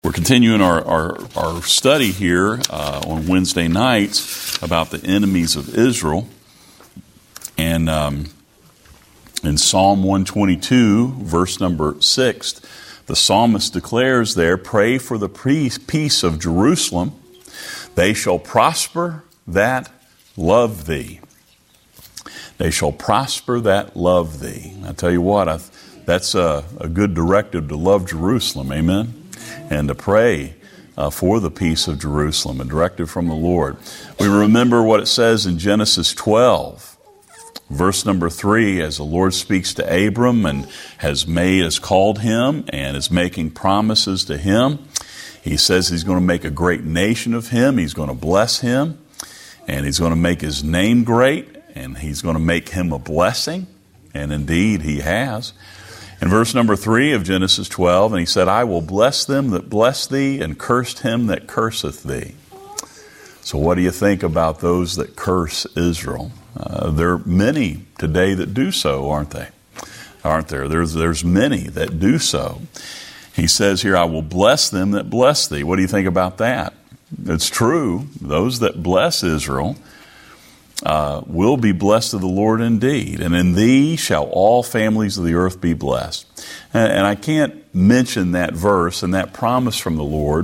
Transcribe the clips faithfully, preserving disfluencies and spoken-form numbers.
We're continuing our, our, our study here uh, on Wednesday nights about the enemies of Israel. And um, in Psalm one twenty-two, verse number six, the psalmist declares there, "Pray for the peace of Jerusalem. They shall prosper that love thee." They shall prosper that love thee. I tell you what, I, that's a, a good directive to love Jerusalem, amen? And to pray uh, for the peace of Jerusalem, a directive from the Lord. We remember what it says in Genesis twelve, verse number three, as the Lord speaks to Abram and has made, has called him and is making promises to him. He says he's going to make a great nation of him. He's going to bless him, and he's going to make his name great, and he's going to make him a blessing. And indeed, he has. In verse number three of Genesis twelve, and he said, "I will bless them that bless thee, and curse him that curseth thee." So what do you think about those that curse Israel? Uh, there are many today that do so, aren't they? Aren't there? There's, there's many that do so. He says here, "I will bless them that bless thee." What do you think about that? It's true. Those that bless Israel Uh, will be blessed of the Lord indeed. "And in thee shall all families of the earth be blessed." And, and I can't mention that verse and that promise from the Lord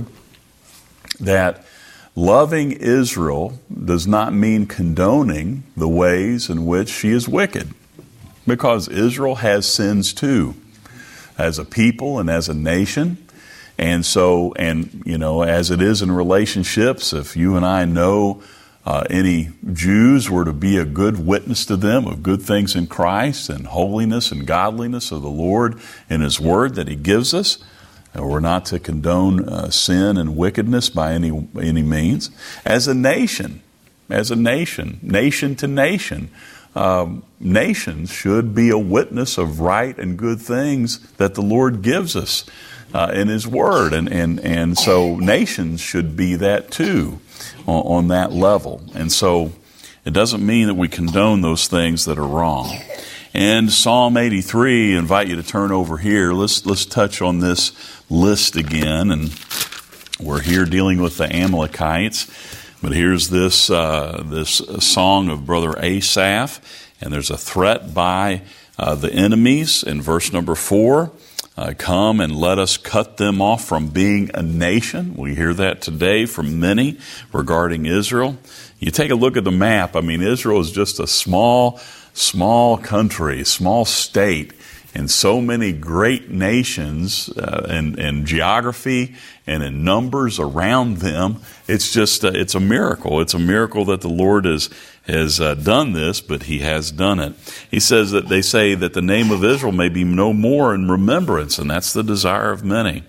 that loving Israel does not mean condoning the ways in which she is wicked. Because Israel has sins too, as a people and as a nation. And so, and you know, as it is in relationships, if you and I know Uh, any Jews were to be a good witness to them of good things in Christ and holiness and godliness of the Lord in His Word that He gives us. And we're not to condone uh, sin and wickedness by any any means. As a nation, as a nation, nation to nation, um, nations should be a witness of right and good things that the Lord gives us uh, in His Word. And, and, and so nations should be that too. On, on that level. And so it doesn't mean that we condone those things that are wrong. And Psalm eighty-three, I invite you to turn over here. Let's let's touch on this list again. And we're here dealing with the Amalekites. But here's this uh, this song of Brother Asaph, and there's a threat by uh, the enemies in verse number four. Uh, come and let us cut them off from being a nation. We hear that today from many regarding Israel. You take a look at the map. I mean, Israel is just a small, small country, small state, and so many great nations uh, in, in geography and in numbers around them. It's just, uh, it's a miracle. It's a miracle that the Lord has has uh, done this, but He has done it. He says that they say that the name of Israel may be no more in remembrance, and that's the desire of many.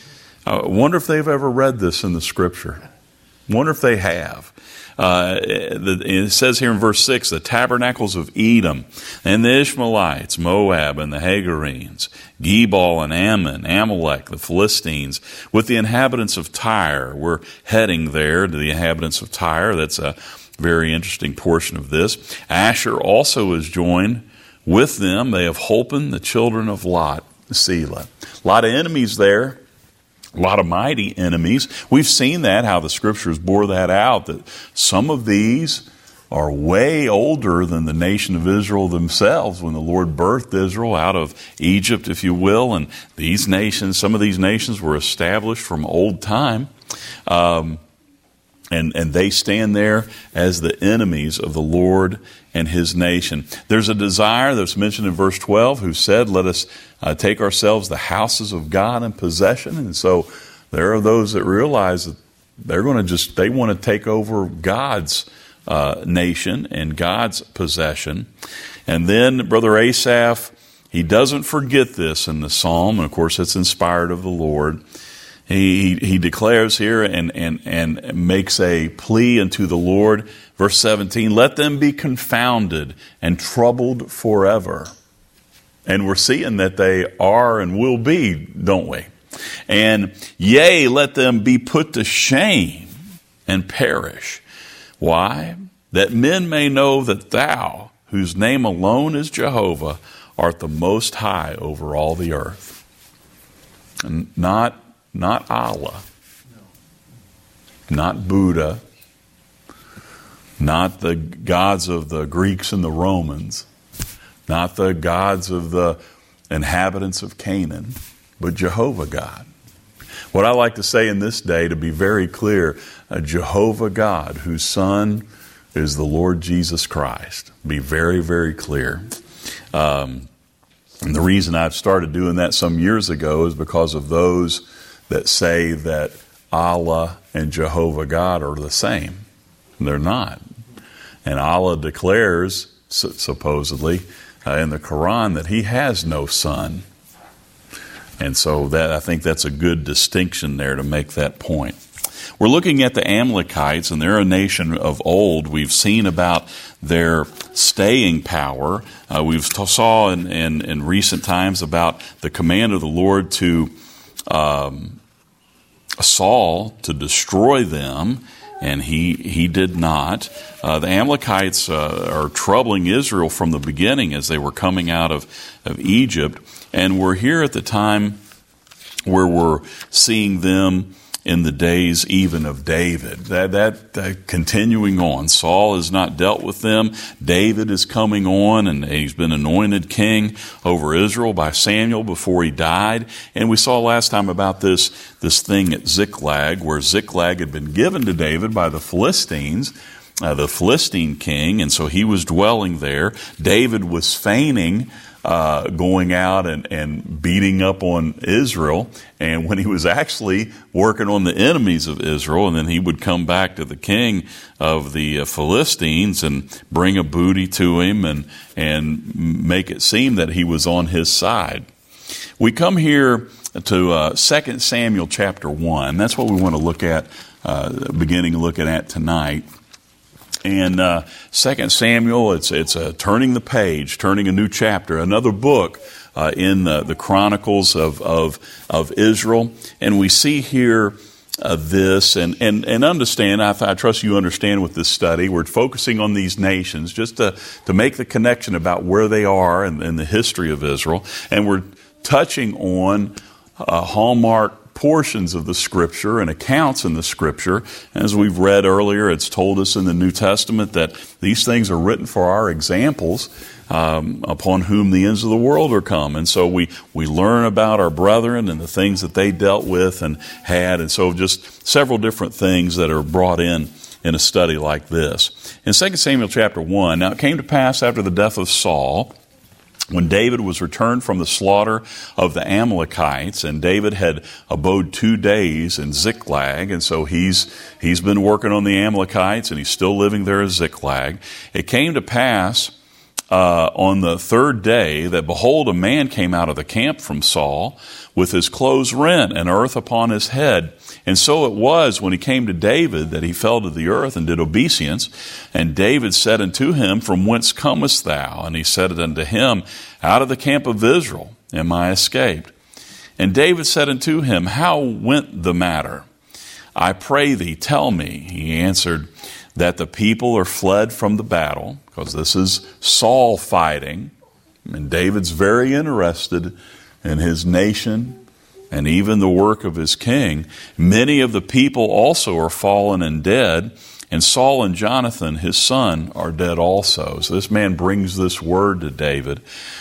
I wonder if they've ever read this in the Scripture. Wonder if they have. Uh, it says here in verse six, the tabernacles of Edom, and the Ishmaelites, Moab, and the Hagarenes, Gebal and Ammon, Amalek, the Philistines, with the inhabitants of Tyre. We're heading there to the inhabitants of Tyre. That's a very interesting portion of this. Asher also is joined with them. They have holpen the children of Lot, Selah. A lot of enemies there. A lot of mighty enemies. We've seen that, how the Scriptures bore that out, that some of these are way older than the nation of Israel themselves when the Lord birthed Israel out of Egypt, if you will. And these nations, some of these nations were established from old time. Um, and, and they stand there as the enemies of the Lord and His nation. There's a desire that's mentioned in verse twelve, who said, let us uh, take ourselves the houses of God in possession. And so there are those that realize that they're going to just, they want to take over God's uh, nation and God's possession. And then Brother Asaph, he doesn't forget this in the psalm. And of course, it's inspired of the Lord. He, he declares here and, and, and makes a plea unto the Lord. Verse seventeen, let them be confounded and troubled forever. And we're seeing that they are and will be, don't we? And yea, let them be put to shame and perish. Why? That men may know that thou, whose name alone is Jehovah, art the most high over all the earth. And not not Allah, not Buddha, not the gods of the Greeks and the Romans, not the gods of the inhabitants of Canaan, but Jehovah God. What I like to say in this day, to be very clear, a Jehovah God whose Son is the Lord Jesus Christ. Be very, very clear. Um, and the reason I've started doing that some years ago is because of those that say that Allah and Jehovah God are the same. They're not. And Allah declares, supposedly, uh, in the Quran that He has no son. And so that I think that's a good distinction there to make that point. We're looking at the Amalekites, and they're a nation of old. We've seen about their staying power. Uh, we've t- saw in, in, in recent times about the command of the Lord to um, Saul to destroy them, and he he did not. Uh, the Amalekites uh, are troubling Israel from the beginning as they were coming out of, of Egypt, and we're here at the time where we're seeing them in the days even of David. That, that, that continuing on. Saul has not dealt with them. David is coming on, and he's been anointed king over Israel by Samuel before he died. And we saw last time about this, this thing at Ziklag, where Ziklag had been given to David by the Philistines, uh, the Philistine king, and so he was dwelling there. David was feigning Uh, going out and, and beating up on Israel, and when he was actually working on the enemies of Israel, and then he would come back to the king of the uh, Philistines and bring a booty to him and and make it seem that he was on his side. We come here to uh, Second Samuel chapter one. That's what we want to look at, uh, beginning looking at tonight. And uh, Second Samuel, it's it's uh, turning the page, turning a new chapter, another book uh, in the, the Chronicles of, of of Israel. And we see here uh, this, and and and understand. I, I trust you understand with this study. We're focusing on these nations just to to make the connection about where they are in, in the history of Israel, and we're touching on uh, hallmark portions of the Scripture and accounts in the Scripture. As we've read earlier, it's told us in the New Testament that these things are written for our examples, um, upon whom the ends of the world are come. And so we, we learn about our brethren and the things that they dealt with and had. And so just several different things that are brought in in a study like this. In Second Samuel chapter one, now it came to pass after the death of Saul, when David was returned from the slaughter of the Amalekites, and David had abode two days in Ziklag, and so he's he's been working on the Amalekites, and he's still living there at Ziklag. It came to pass uh, on the third day that, behold, a man came out of the camp from Saul with his clothes rent and earth upon his head. And so it was, when he came to David, that he fell to the earth and did obeisance. And David said unto him, From whence comest thou? And he said unto him, Out of the camp of Israel am I escaped. And David said unto him, How went the matter? I pray thee, tell me. He answered, That the people are fled from the battle, because this is Saul fighting. And David's very interested in his nation and even the work of his king. Many of the people also are fallen and dead, and Saul and Jonathan, his son, are dead also. So this man brings this word to David.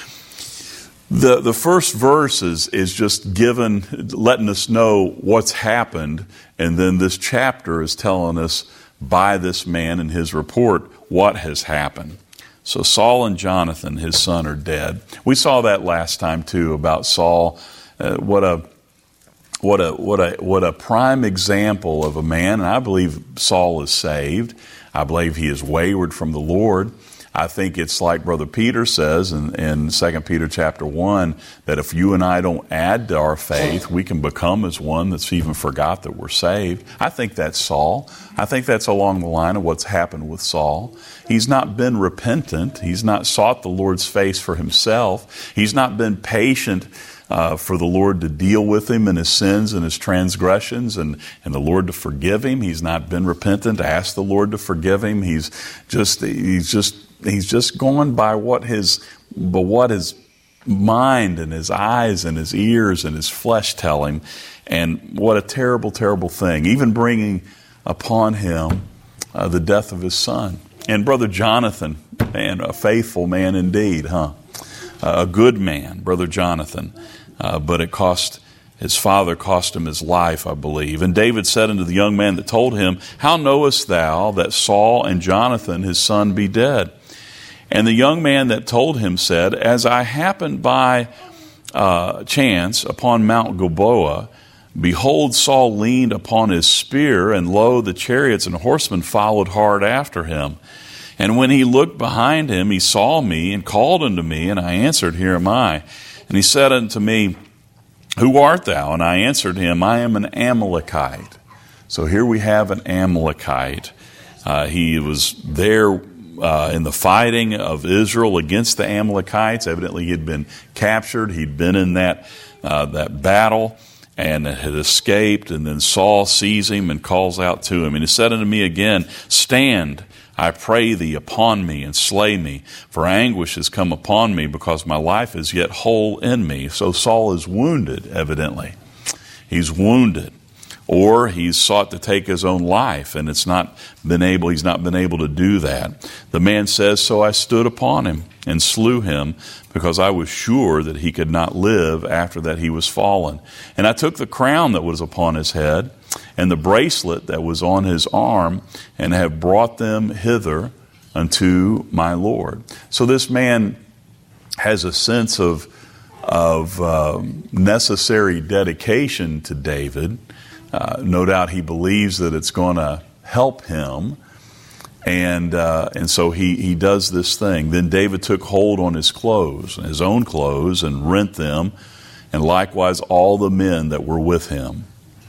The the first verse is, is just given, letting us know what's happened, and then this chapter is telling us by this man and his report what has happened. So Saul and Jonathan, his son, are dead. We saw that last time too, about Saul. Uh, what a What a what a what a prime example of a man, and I believe Saul is saved. I believe he is wayward from the Lord. I think it's like Brother Peter says in, in Second Peter chapter one, that if you and I don't add to our faith, we can become as one that's even forgot that we're saved. I think that's Saul. I think that's along the line of what's happened with Saul. He's not been repentant. He's not sought the Lord's face for himself. He's not been patient Uh, for the Lord to deal with him in his sins and his transgressions, and, and the Lord to forgive him. He's not been repentant to ask the Lord to forgive him. He's just he's just he's just gone by what his by what his mind and his eyes and his ears and his flesh tell him. And what a terrible, terrible thing. Even bringing upon him uh, the death of his son. And Brother Jonathan, man, a faithful man indeed, huh? Uh, a good man, Brother Jonathan. Uh, but it cost, his father cost him his life, I believe. And David said unto the young man that told him, How knowest thou that Saul and Jonathan his son be dead? And the young man that told him said, As I happened by uh, chance upon Mount Gilboa, behold, Saul leaned upon his spear, and lo, the chariots and horsemen followed hard after him. And when he looked behind him, he saw me and called unto me, and I answered, Here am I. And he said unto me, Who art thou? And I answered him, I am an Amalekite. So here we have an Amalekite. Uh, he was there uh, in the fighting of Israel against the Amalekites. Evidently he had been captured. He'd been in that uh, that battle and had escaped. And then Saul sees him and calls out to him. And he said unto me again, Stand, I pray thee, upon me, and slay me, for anguish has come upon me, because my life is yet whole in me. So Saul is wounded, evidently. He's wounded. Or he's sought to take his own life, and it's not been able, he's not been able to do that. The man says, So I stood upon him and slew him, because I was sure that he could not live after that he was fallen. And I took the crown that was upon his head, and the bracelet that was on his arm, and have brought them hither unto my Lord. So this man has a sense of, of um, necessary dedication to David. Uh, no doubt he believes that it's going to help him. And uh, and so he, he does this thing. Then David took hold on his clothes, his own clothes, and rent them, and likewise all the men that were with him.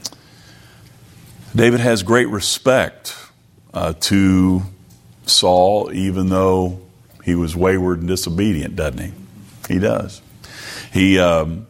David has great respect uh, to Saul, even though he was wayward and disobedient, doesn't he? He does. He um,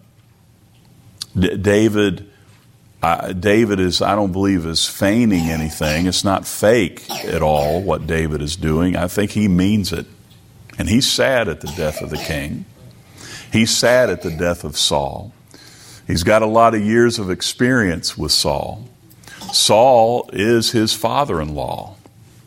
D- David. Uh, David is, I don't believe, is feigning anything. It's not fake at all what David is doing. I think he means it. And he's sad at the death of the king. He's sad at the death of Saul. He's got a lot of years of experience with Saul. Saul is his father-in-law.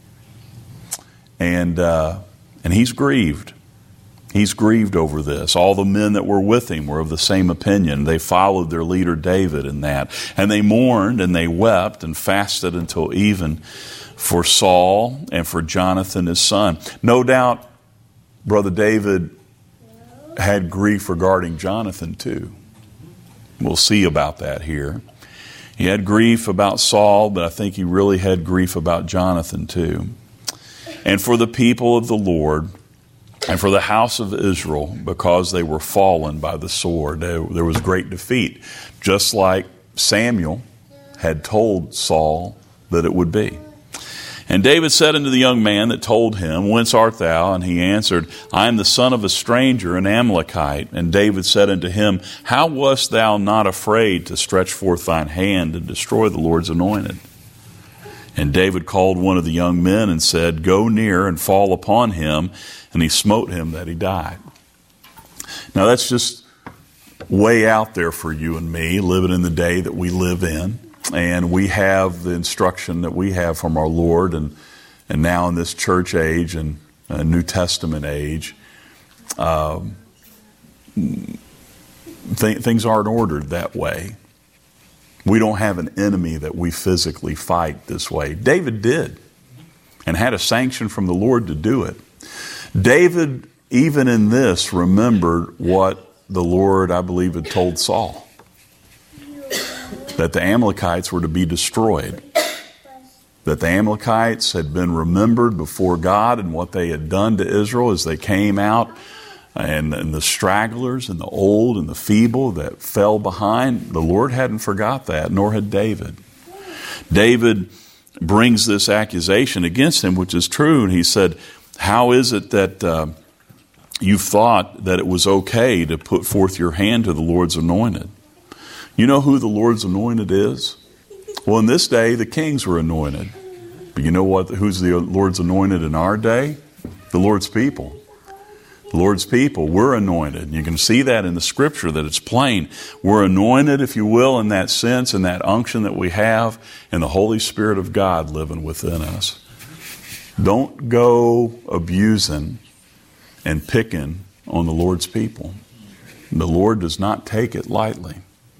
And, uh, and he's grieved. He's grieved over this. All the men that were with him were of the same opinion. They followed their leader David in that. And they mourned and they wept and fasted until even for Saul and for Jonathan his son. No doubt Brother David had grief regarding Jonathan too. We'll see about that here. He had grief about Saul, but I think he really had grief about Jonathan too. And for the people of the Lord, and for the house of Israel, because they were fallen by the sword. There was great defeat, just like Samuel had told Saul that it would be. And David said unto the young man that told him, Whence art thou? And he answered, I am the son of a stranger, an Amalekite. And David said unto him, How wast thou not afraid to stretch forth thine hand and destroy the Lord's anointed? And David called one of the young men and said, Go near and fall upon him. And he smote him that he died. Now that's just way out there for you and me, living in the day that we live in. And we have the instruction that we have from our Lord, and and now in this church age and uh, New Testament age, um, th- things aren't ordered that way. We don't have an enemy that we physically fight this way. David did, and had a sanction from the Lord to do it. David, even in this, remembered what the Lord, I believe, had told Saul. That the Amalekites were to be destroyed. That the Amalekites had been remembered before God and what they had done to Israel as they came out. And, and the stragglers and the old and the feeble that fell behind. The Lord hadn't forgot that, nor had David. David brings this accusation against him, which is true. And he said, how is it that uh, you've thought that it was okay to put forth your hand to the Lord's anointed? You know who the Lord's anointed is? Well, in this day, the kings were anointed. But you know what? Who's the Lord's anointed in our day? The Lord's people. The Lord's people, we're anointed. You can see that in the scripture, that it's plain. We're anointed, if you will, in that sense, in that unction that we have, and the Holy Spirit of God living within us. Don't go abusing and picking on the Lord's people. The Lord does not take it lightly.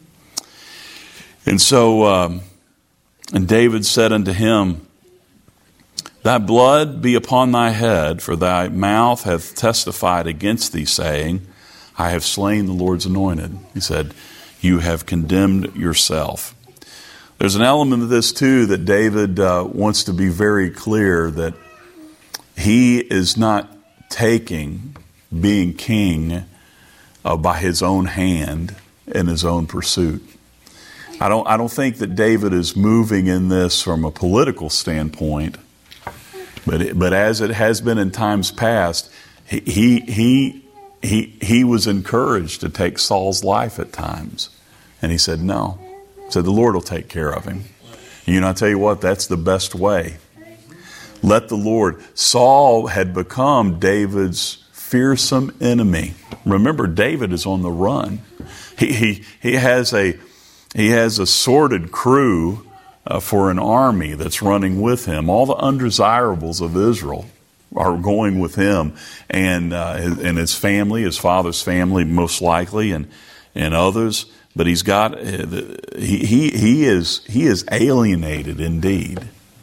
And so, um, and David said unto him, Thy blood be upon thy head, for thy mouth hath testified against thee, saying, I have slain the Lord's anointed. He said, you have condemned yourself. There's an element of this too that David uh, wants to be very clear that he is not taking being king uh, by his own hand in his own pursuit. I don't, I don't think that David is moving in this from a political standpoint. But it, but as it has been in times past, he, he he he he was encouraged to take Saul's life at times, and he said no. He said the Lord will take care of him. And you know, I tell you what, that's the best way. Let the Lord. Saul had become David's fearsome enemy. Remember, David is on the run. He he he has a he has a sordid crew. Uh, for an army that's running with him. All the undesirables of Israel are going with him, and uh, his, and his family, his father's family, most likely, and and others. But he's got uh, he he he is he is alienated indeed.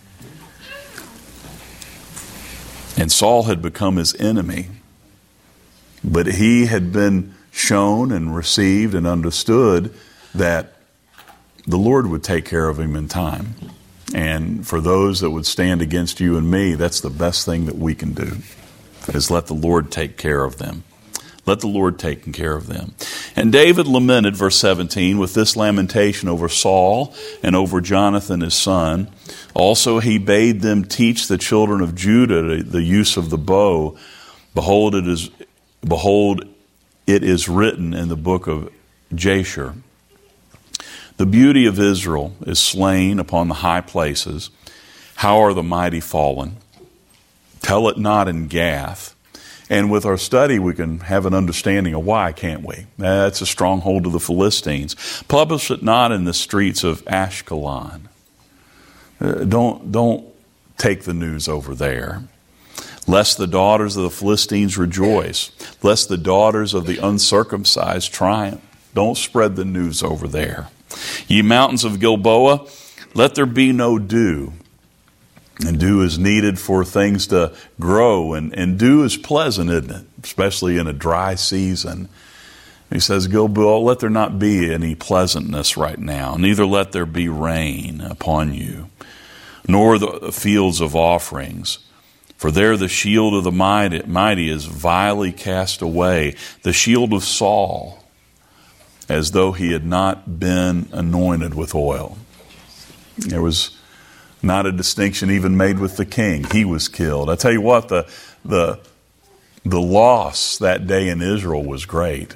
And Saul had become his enemy, but he had been shown and received and understood that the Lord would take care of him in time. And for those that would stand against you and me, that's the best thing that we can do, is let the Lord take care of them. Let the Lord take care of them. And David lamented, verse seventeen, with this lamentation over Saul and over Jonathan his son. Also he bade them teach the children of Judah the use of the bow. Behold, it is, behold, it is written in the book of Jasher. The beauty of Israel is slain upon the high places. How are the mighty fallen? Tell it not in Gath. And with our study, we can have an understanding of why, can't we? That's a stronghold of the Philistines. Publish it not in the streets of Ashkelon. Uh, don't, don't take the news over there. Lest the daughters of the Philistines rejoice. Lest the daughters of the uncircumcised triumph. Don't spread the news over there. Ye mountains of Gilboa, let there be no dew. And dew is needed for things to grow. And, and dew is pleasant, isn't it? Especially in a dry season. He says, Gilboa, let there not be any pleasantness right now. Neither let there be rain upon you. Nor the fields of offerings. For there the shield of the mighty, mighty is vilely cast away. The shield of Saul, as though he had not been anointed with oil. There was not a distinction even made with the king. He was killed. I tell you what, the the the loss that day in Israel was great.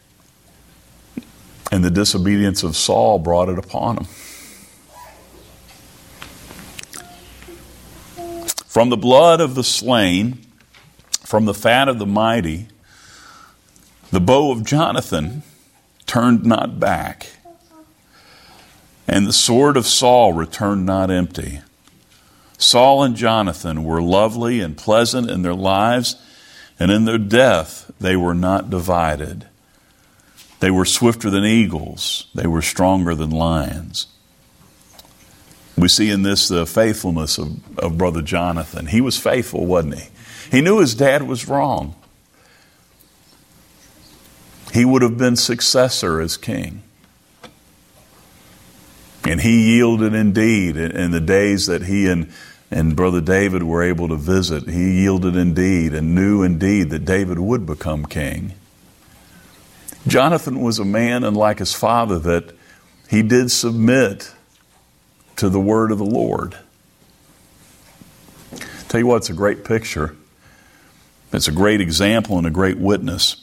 And the disobedience of Saul brought it upon him. From the blood of the slain, from the fat of the mighty, the bow of Jonathan turned not back, and the sword of Saul returned not empty. Saul and Jonathan were lovely and pleasant in their lives, and in their death they were not divided. They were swifter than eagles. They were stronger than lions. We see in this the faithfulness of, of Brother Jonathan. He was faithful, wasn't he? He knew his dad was wrong. He would have been successor as king. And he yielded indeed in the days that he and, and Brother David were able to visit. He yielded indeed and knew indeed that David would become king. Jonathan was a man, unlike his father, that he did submit to the word of the Lord. Tell you what, it's a great picture. It's a great example and a great witness.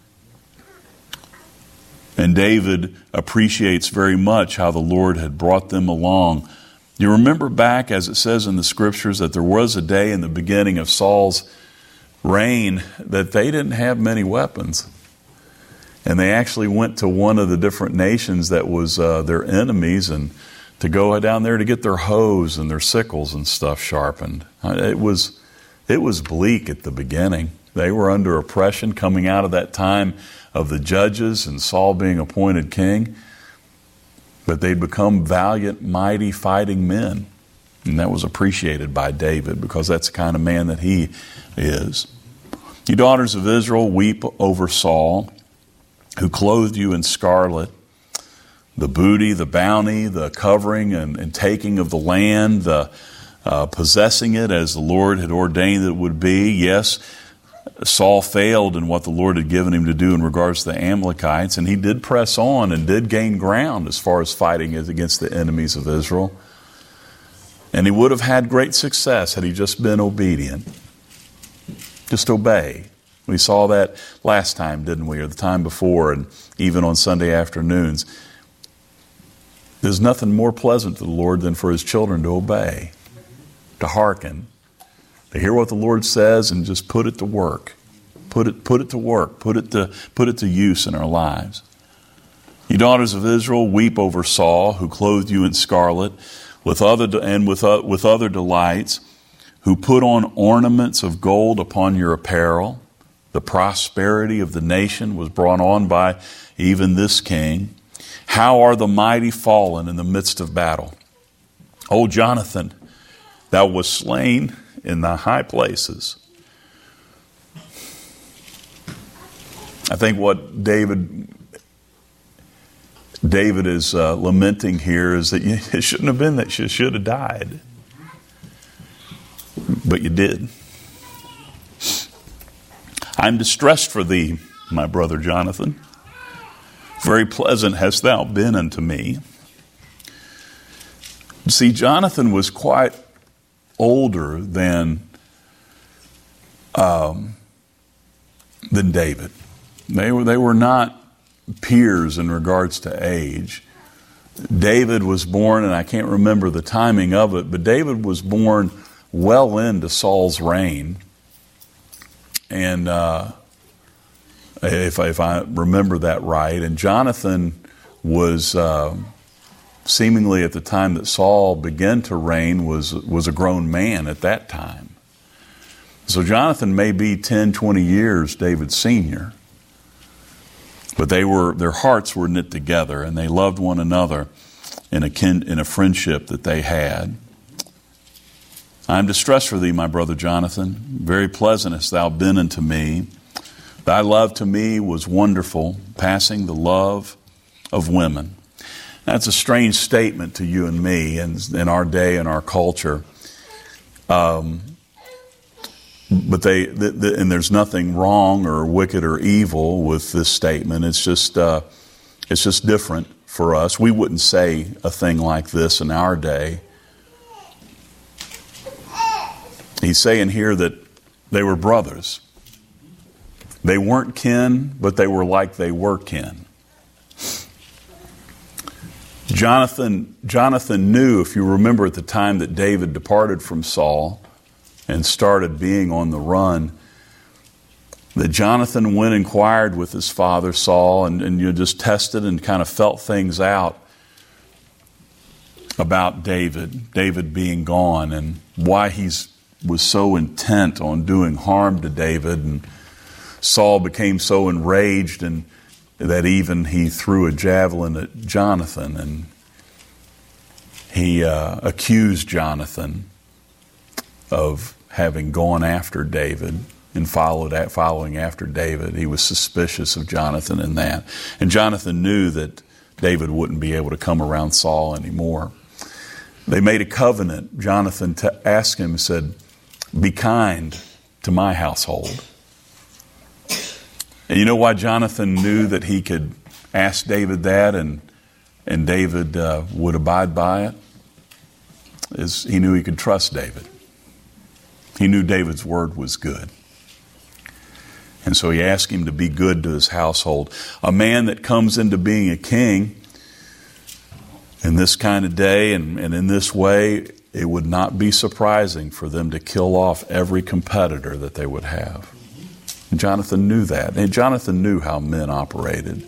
And David appreciates very much how the Lord had brought them along. You remember back, as it says in the scriptures, that there was a day in the beginning of Saul's reign that they didn't have many weapons. And they actually went to one of the different nations that was uh, their enemies and to go down there to get their hoes and their sickles and stuff sharpened. It was, it was bleak at the beginning. They were under oppression coming out of that time of the judges and Saul being appointed king. But they'd become valiant, mighty, fighting men. And that was appreciated by David because that's the kind of man that he is. You daughters of Israel, weep over Saul, who clothed you in scarlet, the booty, the bounty, the covering and, and taking of the land, the uh, possessing it as the Lord had ordained it would be. Yes, Saul failed in what the Lord had given him to do in regards to the Amalekites, and he did press on and did gain ground as far as fighting against the enemies of Israel. And he would have had great success had he just been obedient. Just obey. We saw that last time, didn't we, or the time before, and even on Sunday afternoons. There's nothing more pleasant to the Lord than for his children to obey, to hearken, to hear what the Lord says and just put it to work. Put it, put it to work. Put it to, put it to use in our lives. You daughters of Israel, weep over Saul, who clothed you in scarlet, with other and with uh, with other delights, who put on ornaments of gold upon your apparel. The prosperity of the nation was brought on by even this king. How are the mighty fallen in the midst of battle? O Jonathan, thou wast slain in the high places. I think what David David is uh, lamenting here is that you, it shouldn't have been that you should have died. But you did. I'm distressed for thee, my brother Jonathan. Very pleasant hast thou been unto me. See, Jonathan was quite older than um, than David. They were they were not peers in regards to age. David was born, and I can't remember the timing of it, but David was born well into Saul's reign. And uh, if, if I remember that right, and Jonathan was uh, seemingly at the time that Saul began to reign was was a grown man at that time. So Jonathan may be ten, twenty years David's senior. But they were their hearts were knit together, and they loved one another in a kin, in a friendship that they had. I am distressed for thee, my brother Jonathan. Very pleasant hast thou been unto me. Thy love to me was wonderful, passing the love of women. That's a strange statement to you and me in, in our day and our culture. Um, but they, the, the, and there's nothing wrong or wicked or evil with this statement. It's just, uh, it's just different for us. We wouldn't say a thing like this in our day. He's saying here that they were brothers. They weren't kin, but they were like they were kin. Jonathan, Jonathan knew, if you remember at the time that David departed from Saul and started being on the run, that Jonathan went and inquired with his father Saul and, and you just tested and kind of felt things out about David, David being gone, and why he's was so intent on doing harm to David. And Saul became so enraged and that even he threw a javelin at Jonathan, and he uh, accused Jonathan of having gone after David and followed at, following after David. He was suspicious of Jonathan in that. And Jonathan knew that David wouldn't be able to come around Saul anymore. They made a covenant. Jonathan t- asked him, said, "Be kind to my household." And you know why Jonathan knew that he could ask David that and and David uh, would abide by it? Is he knew he could trust David. He knew David's word was good. And so he asked him to be good to his household. A man that comes into being a king In this kind of day and, and in this way, it would not be surprising for them to kill off every competitor that they would have. And Jonathan knew that. And Jonathan knew how men operated.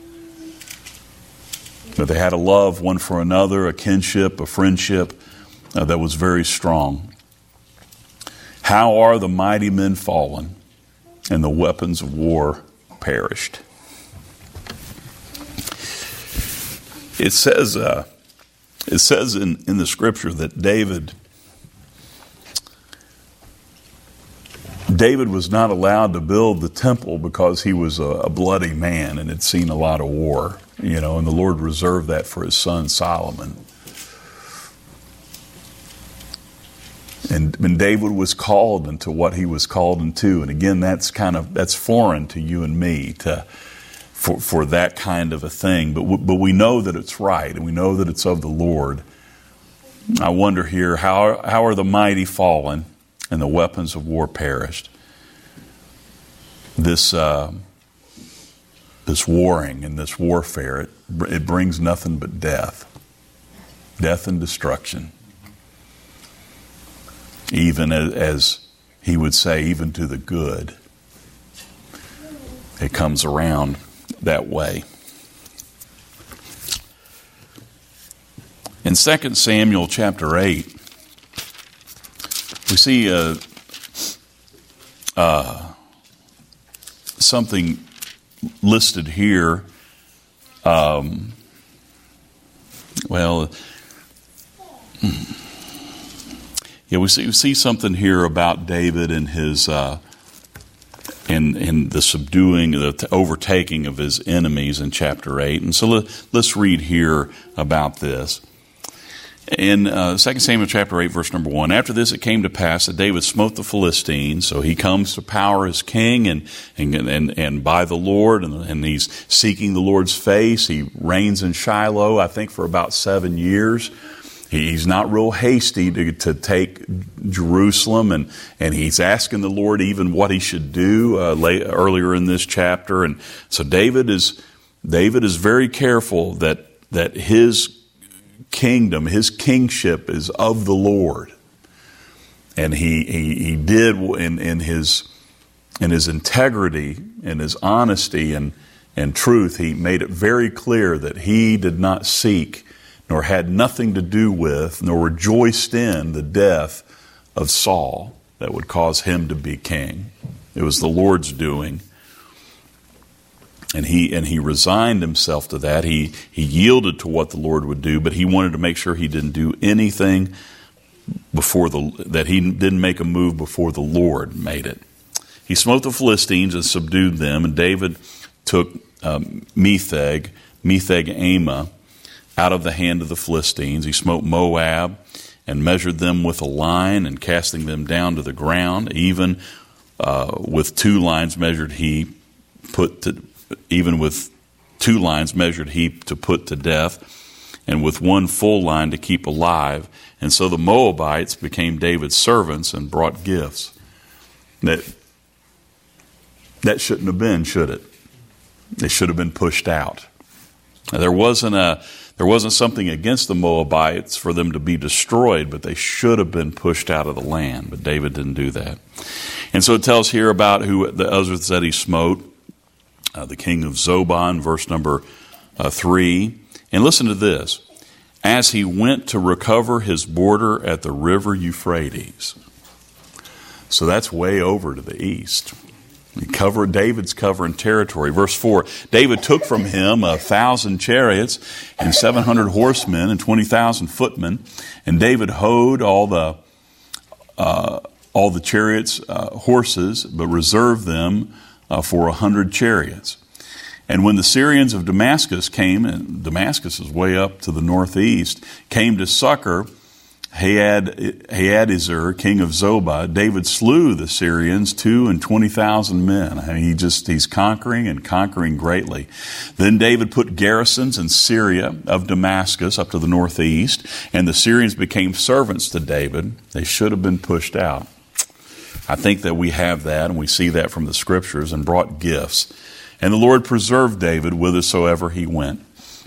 That they had a love one for another, a kinship, a friendship uh, that was very strong. How are the mighty men fallen, and the weapons of war perished? It says, uh, it says in, in the scripture that David, David was not allowed to build the temple because he was a, a bloody man and had seen a lot of war, you know, and the Lord reserved that for his son Solomon. And, and David was called into what he was called into, and again, that's kind of that's foreign to you and me to. For, for that kind of a thing. But, w- but we know that it's right, and we know that it's of the Lord. I wonder here, how, how are the mighty fallen and the weapons of war perished? This, uh, this warring and this warfare, it, it brings nothing but death. Death and destruction. Even as, as he would say, even to the good. It comes around that way. In Second Samuel chapter eight, we see uh, uh, something listed here. Um, well, yeah, we see, we see something here about David and his uh, In, in the subduing, the overtaking of his enemies in chapter eight. And so let, let's read here about this. In uh, Second Samuel chapter eight, verse number one, after this it came to pass that David smote the Philistines. So he comes to power as king and and and, and by the Lord, and, and he's seeking the Lord's face. He reigns in Shiloh, I think, for about seven years. He's not real hasty to, to take Jerusalem, and, and he's asking the Lord even what he should do uh, late, earlier in this chapter. And so David is David is very careful that that his kingdom, his kingship, is of the Lord, and he he, he did in, in his in his integrity, in his honesty and and truth. He made it very clear that he did not seek, nor had nothing to do with, nor rejoiced in the death of Saul that would cause him to be king. It was the Lord's doing. And he and he resigned himself to that. He he yielded to what the Lord would do, but he wanted to make sure he didn't do anything before the that he didn't make a move before the Lord made it. He smote the Philistines and subdued them, and David took um, Metheg, Metheg-Ammah, out of the hand of the Philistines. He smote Moab and measured them with a line, and casting them down to the ground, even uh, with two lines measured he put to, even with two lines measured he to put to death, and with one full line to keep alive. And so the Moabites became David's servants and brought gifts. That that shouldn't have been, should it? They should have been pushed out. Now, there wasn't a There wasn't something against the Moabites for them to be destroyed, but they should have been pushed out of the land. But David didn't do that. And so it tells here about who the others that he smote, uh, the king of Zobah, in verse number uh, three. And listen to this. As he went to recover his border at the river Euphrates. So that's way over to the east. He covered, David's covering territory. Verse four, David took from him a thousand chariots and seven hundred horsemen and twenty thousand footmen. And David hoed all the uh, all the chariots' uh, horses, but reserved them uh, for a hundred chariots. And when the Syrians of Damascus came, and Damascus is way up to the northeast, came to succor Hadad, Hadaezer, king of Zobah, David slew the Syrians, two and twenty thousand men. I mean, he just, he's conquering and conquering greatly. Then David put garrisons in Syria of Damascus up to the northeast, and the Syrians became servants to David. They should have been pushed out. I think that we have that, and we see that from the scriptures, and brought gifts. And the Lord preserved David whithersoever he went.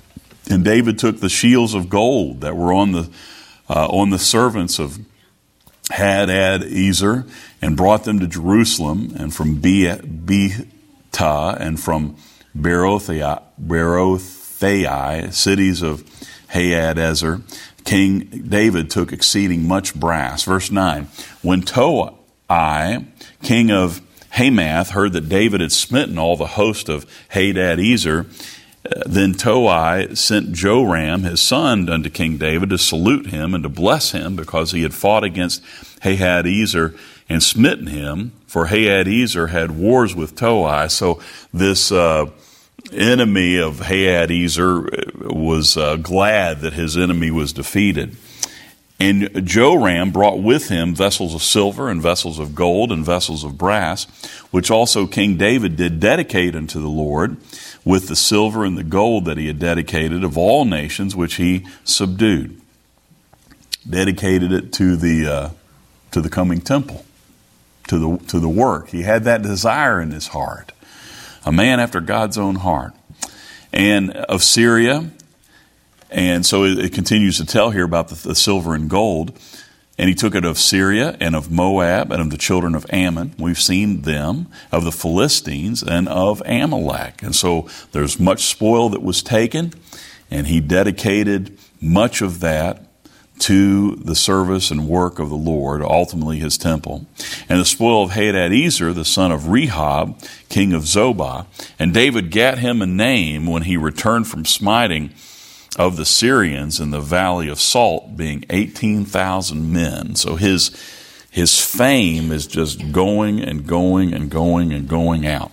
And David took the shields of gold that were on the uh, on the servants of Hadad-ezer and brought them to Jerusalem, and from Betah and from Berothai, Berothai, cities of Hadad-ezer, King David took exceeding much brass. Verse nine, when Toi, king of Hamath, heard that David had smitten all the host of Hadad-ezer, then Toi sent Joram, his son, unto King David to salute him and to bless him, because he had fought against Hadad-ezer and smitten him, for Hadad-ezer had wars with Toi. So this uh, enemy of Hadad-ezer was uh, glad that his enemy was defeated. And Joram brought with him vessels of silver and vessels of gold and vessels of brass, which also King David did dedicate unto the Lord, with the silver and the gold that he had dedicated of all nations which he subdued. Dedicated it to the uh, to the coming temple, to the to the work. He had that desire in his heart. A man after God's own heart. And of Syria, and so it, it continues to tell here about the, the silver and gold. And he took it of Syria and of Moab and of the children of Ammon. We've seen them, of the Philistines and of Amalek. And so there's much spoil that was taken, and he dedicated much of that to the service and work of the Lord, ultimately his temple. And the spoil of Hadad-ezer, the son of Rehob, king of Zobah. And David gat him a name when he returned from smiting of the Syrians in the valley of Salt, being eighteen thousand men. So his his fame is just going and going and going and going out.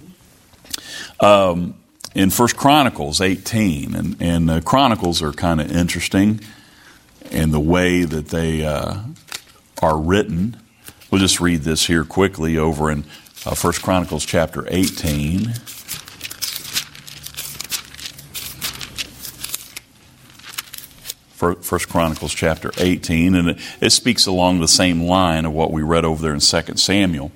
Um, in First Chronicles eighteen, and, and uh, Chronicles are kind of interesting in the way that they uh, are written. We'll just read this here quickly over in uh, First Chronicles chapter eighteen. First Chronicles chapter eighteen, and it, it speaks along the same line of what we read over there in Second Samuel.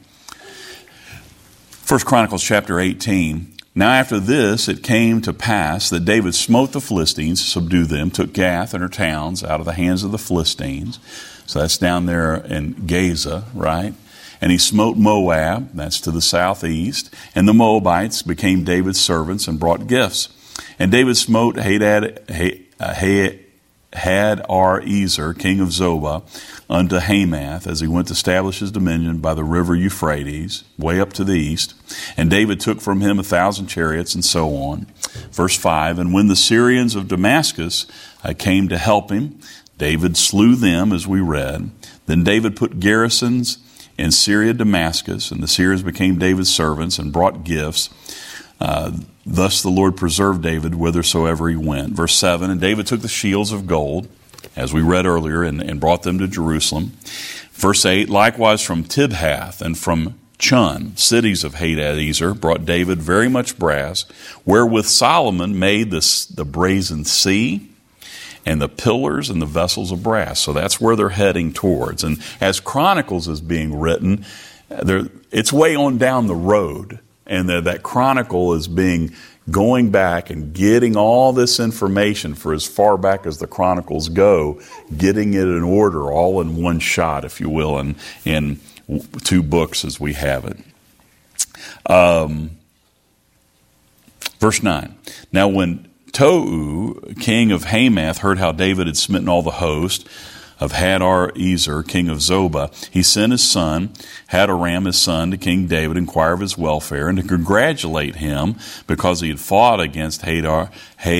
First Chronicles chapter eighteen. Now after this it came to pass that David smote the Philistines, subdued them, took Gath and her towns out of the hands of the Philistines. So that's down there in Gaza, right? And he smote Moab, that's to the southeast, and the Moabites became David's servants and brought gifts. And David smote Hadad, Hadad, Hadad-ezer, king of Zobah, unto Hamath, as he went to establish his dominion by the river Euphrates, way up to the east. And David took from him a thousand chariots, and so on. Verse five, and when the Syrians of Damascus uh, came to help him, David slew them, as we read. Then David put garrisons in Syria, Damascus, and the Syrians became David's servants and brought gifts. Uh, thus the Lord preserved David whithersoever he went. Verse seven, and David took the shields of gold, as we read earlier, and, and brought them to Jerusalem. Verse eight, likewise from Tibhath and from Chun, cities of Hadad-ezer, brought David very much brass, wherewith Solomon made this, the brazen sea and the pillars and the vessels of brass. So that's where they're heading towards. And as Chronicles is being written, it's way on down the road. And that, that chronicle is being going back and getting all this information for as far back as the chronicles go, getting it in order, all in one shot, if you will, in, in two books as we have it. Um, verse nine. Now when Tou, king of Hamath, heard how David had smitten all the host of Hadad-ezer, king of Zobah, he sent his son, Hadoram, his son, to King David, to inquire of his welfare, and to congratulate him, because he had fought against Hadar,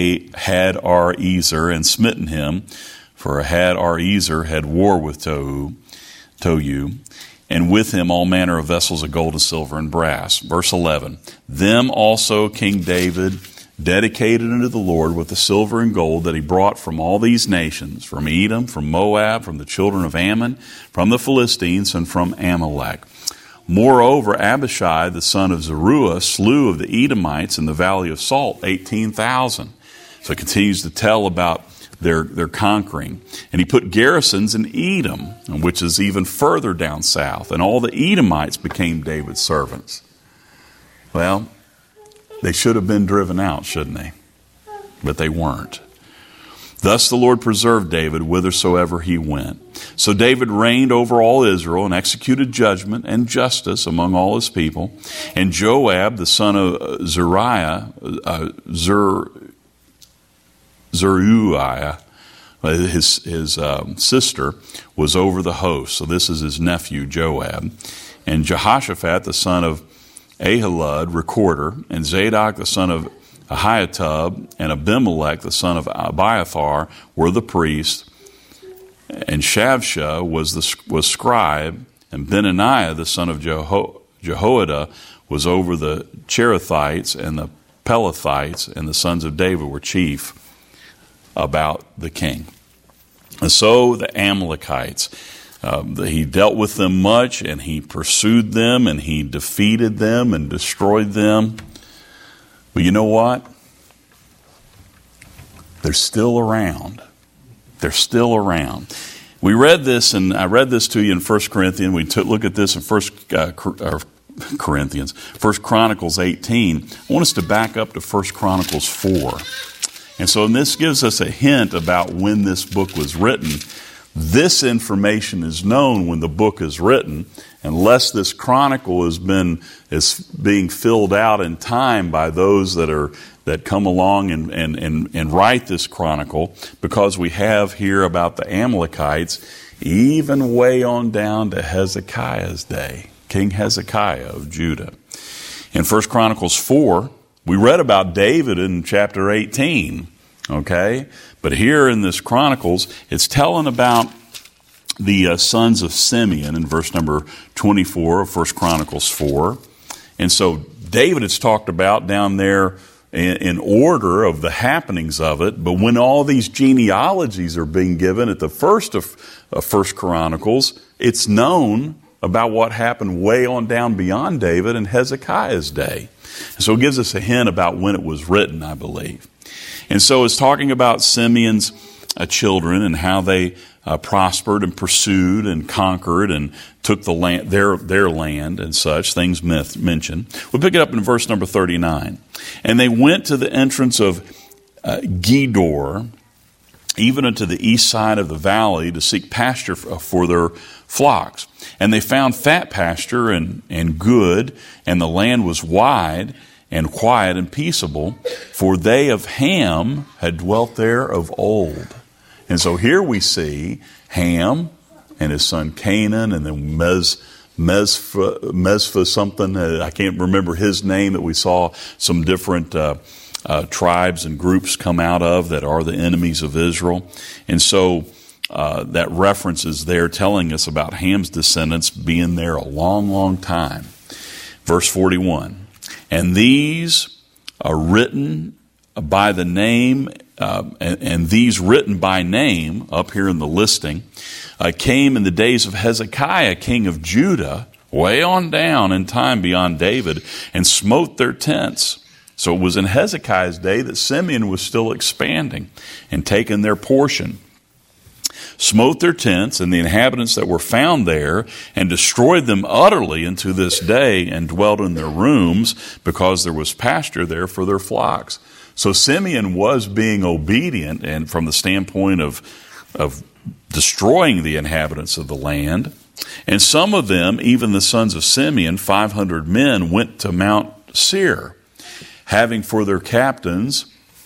Hadad-ezer and smitten him, for Hadad-ezer had war with Tou, Tou, and with him all manner of vessels of gold and silver and brass. Verse eleven, them also King David dedicated unto the Lord with the silver and gold that he brought from all these nations, from Edom, from Moab, from the children of Ammon, from the Philistines, and from Amalek. Moreover, Abishai, the son of Zeruiah, slew of the Edomites in the valley of Salt, eighteen thousand. So it continues to tell about their, their conquering. And he put garrisons in Edom, which is even further down south, and all the Edomites became David's servants. Well, they should have been driven out, shouldn't they? But they weren't. Thus the Lord preserved David whithersoever he went. So David reigned over all Israel and executed judgment and justice among all his people. And Joab, the son of Zeruiah, uh, Zer, Zeruiah, his, his um, sister, was over the host. So this is his nephew, Joab. And Jehoshaphat, the son of Ahilud, recorder, and Zadok, the son of Ahiatub, and Abimelech, the son of Abiathar, were the priests, and Shavsha was the was scribe, and Benaniah, the son of Jeho, Jehoiada, was over the Cherethites, and the Pelethites, and the sons of David were chief about the king. And so the Amalekites, uh, he dealt with them much, and he pursued them, and he defeated them and destroyed them. But you know what? They're still around. They're still around. We read this, and I read this to you in First Corinthians. We took look at this in First uh, Corinthians, First Chronicles eighteen. I want us to back up to First Chronicles four. And so this gives us a hint about when this book was written. This information is known when the book is written, unless this chronicle has been is being filled out in time by those that are that come along and, and, and, and write this chronicle, because we have here about the Amalekites even way on down to Hezekiah's day, King Hezekiah of Judah. In First Chronicles four, we read about David in chapter eighteen, okay? But here in this Chronicles, it's telling about the uh, sons of Simeon in verse number twenty-four of First Chronicles four. And so David is talked about down there in, in order of the happenings of it. But when all these genealogies are being given at the first of uh, First Chronicles, it's known about what happened way on down beyond David in Hezekiah's day. And so it gives us a hint about when it was written, I believe. And so it's talking about Simeon's uh, children and how they uh, prospered and pursued and conquered and took the land, their their land and such things myth, mentioned. We'll pick it up in verse number thirty-nine. And they went to the entrance of uh, Gedor, even unto the east side of the valley, to seek pasture for their flocks. And they found fat pasture and, and good, and the land was wide and quiet and peaceable, for they of Ham had dwelt there of old. And so here we see Ham and his son Canaan, and then Mez, Mezpha, Mezpha something, uh, I can't remember his name, that we saw some different uh, uh, tribes and groups come out of that are the enemies of Israel. And so uh, that reference is there telling us about Ham's descendants being there a long, long time. Verse forty-one. And these are written by the name, uh, and, and these written by name, up here in the listing, uh, came in the days of Hezekiah, king of Judah, way on down in time beyond David, and smote their tents. So it was in Hezekiah's day that Simeon was still expanding and taking their portion. Smote their tents and the inhabitants that were found there, and destroyed them utterly unto this day, and dwelt in their rooms, because there was pasture there for their flocks. So Simeon was being obedient, and from the standpoint of, of destroying the inhabitants of the land. And some of them, even the sons of Simeon, five hundred men, went to Mount Seir, having for their captains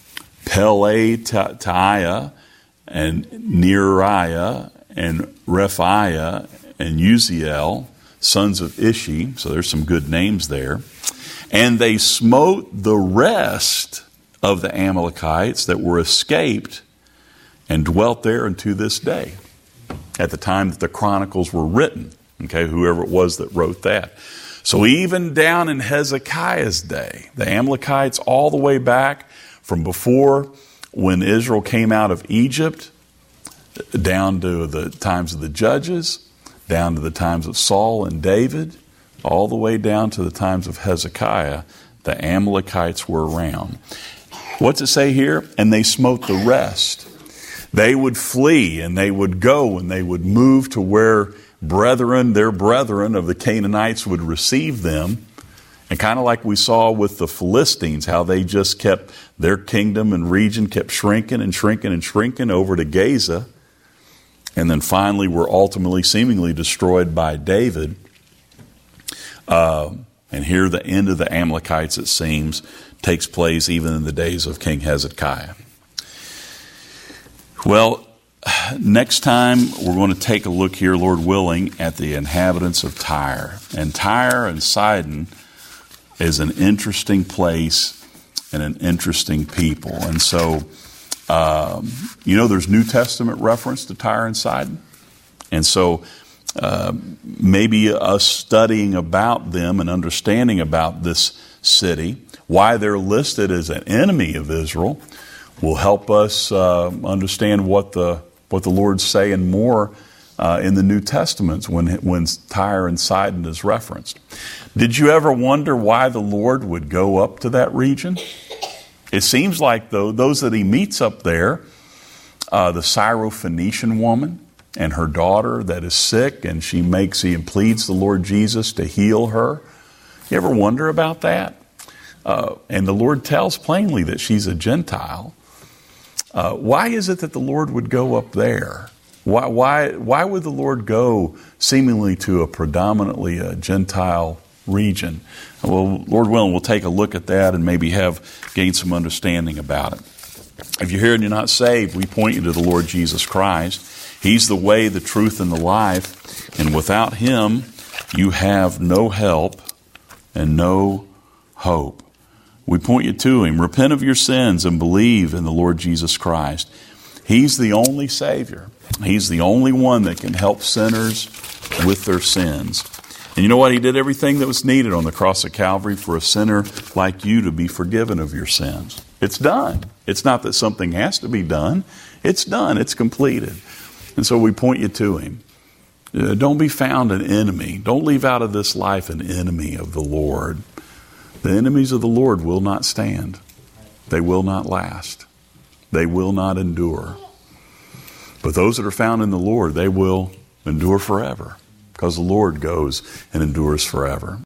Peletaiah, and Neriah, and Rephaiah, and Uziel, sons of Ishi. So there's some good names there. And they smote the rest of the Amalekites that were escaped, and dwelt there unto this day, at the time that the Chronicles were written. Okay, whoever it was that wrote that. So even down in Hezekiah's day, the Amalekites all the way back from before when Israel came out of Egypt, down to the times of the judges, down to the times of Saul and David, all the way down to the times of Hezekiah, the Amalekites were around. What's it say here? And they smote the rest. They would flee, and they would go, and they would move to where brethren, their brethren of the Canaanites would receive them, And kind of like we saw with the Philistines, how they just kept their kingdom and region kept shrinking and shrinking and shrinking over to Gaza, and then finally were ultimately seemingly destroyed by David. Uh, and here the end of the Amalekites, it seems, takes place even in the days of King Hezekiah. Well, next time we're going to take a look here, Lord willing, at the inhabitants of Tyre. And Tyre and Sidon is an interesting place and an interesting people. And so, um, you know, there's New Testament reference to Tyre and Sidon. And so uh, maybe us studying about them and understanding about this city, why they're listed as an enemy of Israel, will help us uh, understand what the what the Lord's saying more uh, in the New Testaments when when Tyre and Sidon is referenced. Did you ever wonder why the Lord would go up to that region? It seems like, though, those that he meets up there, uh, the Syrophoenician woman and her daughter that is sick, and she makes, he pleads the Lord Jesus to heal her. You ever wonder about that? Uh, and the Lord tells plainly that she's a Gentile. Uh, why is it that the Lord would go up there? Why, why, why would the Lord go seemingly to a predominantly a Gentile region? Well, Lord willing, we'll take a look at that and maybe have gain some understanding about it. If you're here and you're not saved, we point you to the Lord Jesus Christ. He's the way, the truth, and the life. And without him, you have no help and no hope. We point you to him. Repent of your sins and believe in the Lord Jesus Christ. He's the only Savior. He's the only one that can help sinners with their sins. And you know what? He did everything that was needed on the cross of Calvary for a sinner like you to be forgiven of your sins. It's done. It's not that something has to be done. It's done. It's completed. And so we point you to him. Uh, don't be found an enemy. Don't leave out of this life an enemy of the Lord. The enemies of the Lord will not stand. They will not last. They will not endure. But those that are found in the Lord, they will endure forever, because the Lord goes and endures forever.